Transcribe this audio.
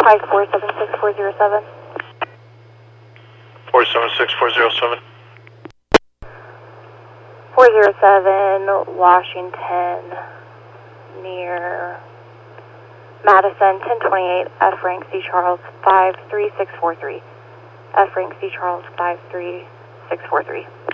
Pike 476407. 476407. 407 Washington near Madison 1028 F rank C Charles 53643. F rank C Charles 53643.